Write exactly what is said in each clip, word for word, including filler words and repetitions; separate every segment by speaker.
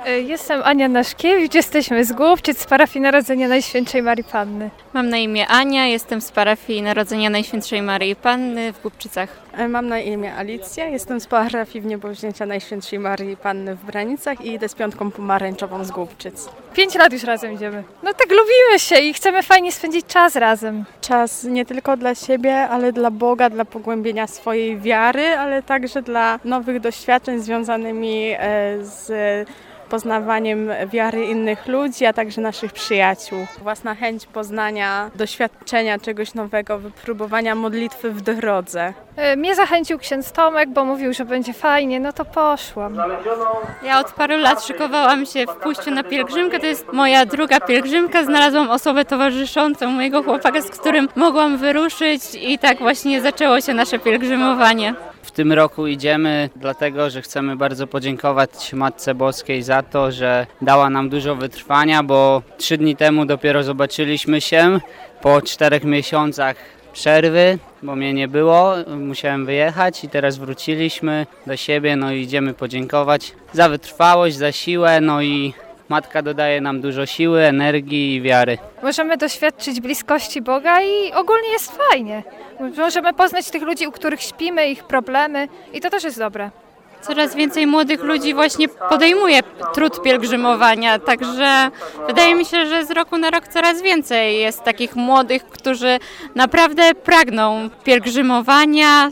Speaker 1: Jestem Ania Naszkiewicz, jesteśmy z Głubczyc, z parafii Narodzenia Najświętszej Maryi Panny.
Speaker 2: Mam na imię Ania, jestem z parafii Narodzenia Najświętszej Maryi Panny w Głubczycach.
Speaker 3: Mam na imię Alicja, jestem z parafii Wniebowzięcia Najświętszej Maryi Panny w Branicach i idę z Piątką Pomarańczową z Głubczyc.
Speaker 1: Pięć lat już razem idziemy. No tak lubimy się i chcemy fajnie spędzić czas razem.
Speaker 3: Czas nie tylko dla siebie, ale dla Boga, dla pogłębienia swojej wiary, ale także dla nowych doświadczeń związanymi z poznawaniem wiary innych ludzi, a także naszych przyjaciół. Własna chęć poznania, doświadczenia czegoś nowego, wypróbowania modlitwy w drodze.
Speaker 1: Mnie zachęcił ksiądz Tomek, bo mówił, że będzie fajnie, no to poszłam.
Speaker 2: Ja od paru lat szykowałam się w pójściu na pielgrzymkę, to jest moja druga pielgrzymka, znalazłam osobę towarzyszącą, mojego chłopaka, z którym mogłam wyruszyć i tak właśnie zaczęło się nasze pielgrzymowanie.
Speaker 4: W tym roku idziemy dlatego, że chcemy bardzo podziękować Matce Boskiej za to, że dała nam dużo wytrwania, bo trzy dni temu dopiero zobaczyliśmy się po czterech miesiącach przerwy, bo mnie nie było, musiałem wyjechać i teraz wróciliśmy do siebie, no i idziemy podziękować za wytrwałość, za siłę, no i Matka dodaje nam dużo siły, energii i wiary.
Speaker 1: Możemy doświadczyć bliskości Boga i ogólnie jest fajnie. Możemy poznać tych ludzi, u których śpimy, ich problemy i to też jest dobre.
Speaker 2: Coraz więcej młodych ludzi właśnie podejmuje trud pielgrzymowania, także wydaje mi się, że z roku na rok coraz więcej jest takich młodych, którzy naprawdę pragną pielgrzymowania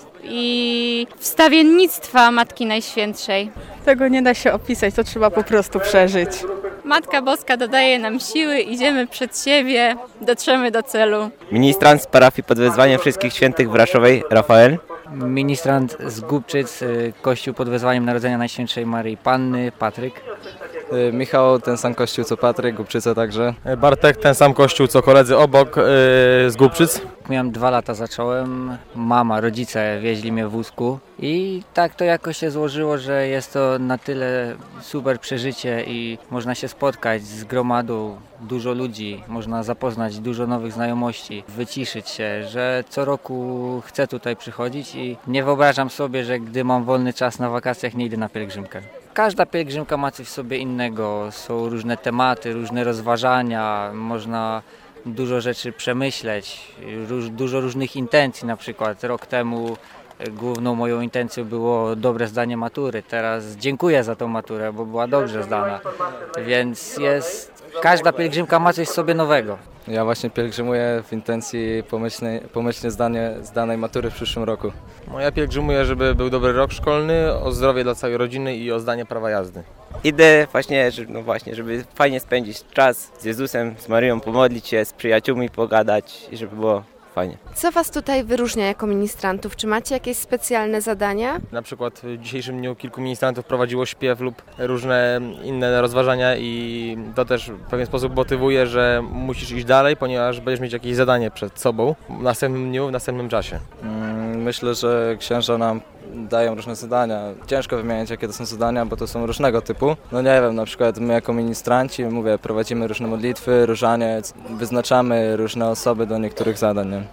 Speaker 2: i wstawiennictwa Matki Najświętszej.
Speaker 3: Tego nie da się opisać, to trzeba po prostu przeżyć.
Speaker 2: Matka Boska dodaje nam siły, idziemy przed siebie, dotrzemy do celu.
Speaker 5: Ministrant z parafii pod wezwaniem Wszystkich Świętych w Raszowej, Rafael.
Speaker 6: Ministrant z Głubczyc, Kościół pod wezwaniem Narodzenia Najświętszej Maryi Panny, Patryk.
Speaker 7: Michał, ten sam kościół co Patryk, Głubczyce także.
Speaker 8: Bartek, ten sam kościół co koledzy obok yy, z Głubczyc.
Speaker 6: Miałem dwa lata, zacząłem, mama, rodzice wieźli mnie w wózku i tak to jakoś się złożyło, że jest to na tyle super przeżycie i można się spotkać z gromadą, dużo ludzi, można zapoznać dużo nowych znajomości, wyciszyć się, że co roku chcę tutaj przychodzić i nie wyobrażam sobie, że gdy mam wolny czas na wakacjach, nie idę na pielgrzymkę. Każda pielgrzymka ma coś w sobie innego, są różne tematy, różne rozważania, można dużo rzeczy przemyśleć, róż, dużo różnych intencji. Na przykład rok temu główną moją intencją było dobre zdanie matury, teraz dziękuję za tą maturę, bo była dobrze zdana, więc jest, każda pielgrzymka ma coś w sobie nowego.
Speaker 7: Ja właśnie pielgrzymuję w intencji pomyślnej, pomyślnie zdanie, zdanej matury w przyszłym roku.
Speaker 8: No ja pielgrzymuję, żeby był dobry rok szkolny, o zdrowie dla całej rodziny i o zdanie prawa jazdy.
Speaker 5: Idę właśnie, no właśnie, żeby fajnie spędzić czas z Jezusem, z Maryją, pomodlić się, z przyjaciółmi pogadać i żeby było fajnie.
Speaker 9: Co Was tutaj wyróżnia jako ministrantów? Czy macie jakieś specjalne zadania?
Speaker 8: Na przykład w dzisiejszym dniu kilku ministrantów prowadziło śpiew lub różne inne rozważania i to też w pewien sposób motywuje, że musisz iść dalej, ponieważ będziesz mieć jakieś zadanie przed sobą w następnym dniu, w następnym czasie.
Speaker 7: Myślę, że księża nam dają różne zadania. Ciężko wymieniać, jakie to są zadania, bo to są różnego typu. No nie wiem, na przykład my jako ministranci, mówię, prowadzimy różne modlitwy, różaniec, wyznaczamy różne osoby do niektórych zadań. Nie?